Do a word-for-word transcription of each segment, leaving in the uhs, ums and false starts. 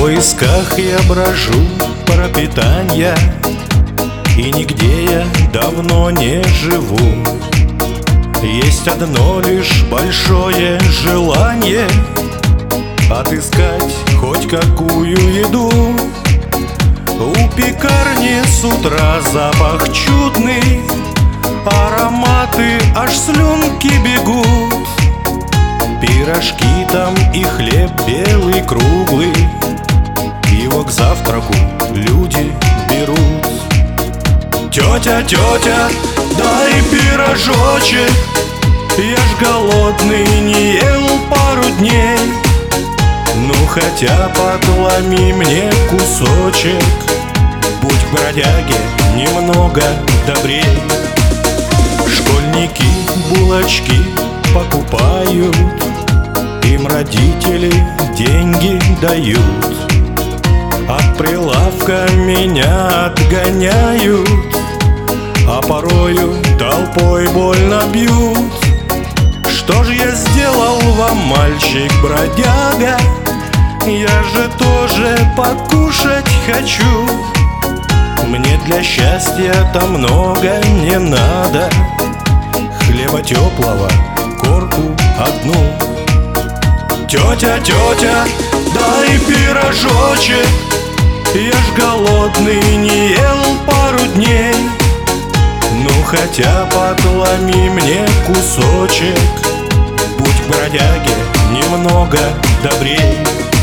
поисках я брожу пропитанья, и нигде я давно не живу. Есть одно лишь большое желание отыскать хоть какую еду. У пекарни с утра запах чудный, ароматы аж слюнки бегут. Пирожки там и хлеб белый круглый, его к завтраку люди берут. Тетя, тетя, дай пирожочек, я ж голодный, не ел пару дней. Ну хотя подломи мне кусочек, будь к бродяге немного добрей. Школьники булочки покупают, им родители деньги дают. От прилавка меня отгоняют, а порою толпой больно бьют. Что ж я сделал вам, мальчик-бродяга? Я же тоже покушать хочу. Мне для счастья-то много не надо, хлеба теплого, корку одну. Тетя, тетя, дай пирожочек, я ж голодный, не ел пару дней. Ну хотя подломи мне кусочек, будь к бродяге немного добрей.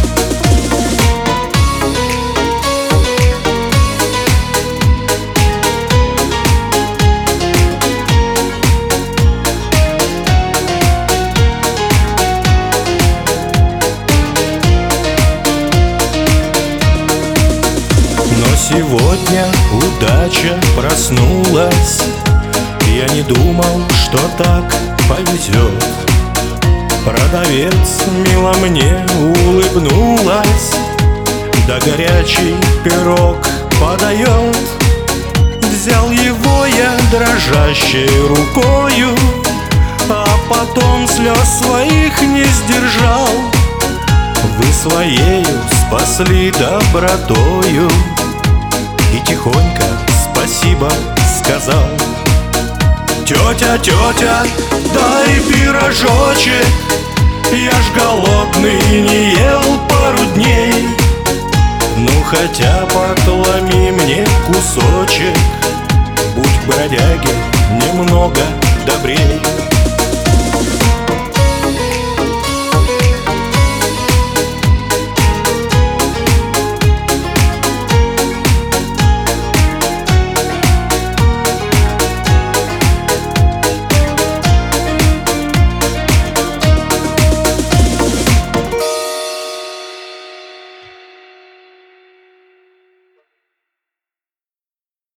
Сегодня удача проснулась, я не думал, что так повезет. Продавец мило мне улыбнулась, да горячий пирог подает. Взял его я дрожащей рукою, а потом слез своих не сдержал. Вы своею спасли добротою, и тихонько спасибо сказал. Тетя, тетя, дай пирожочек, я ж голодный, не ел пару дней. Ну хотя подломи мне кусочек, будь к бродяге немного добрей.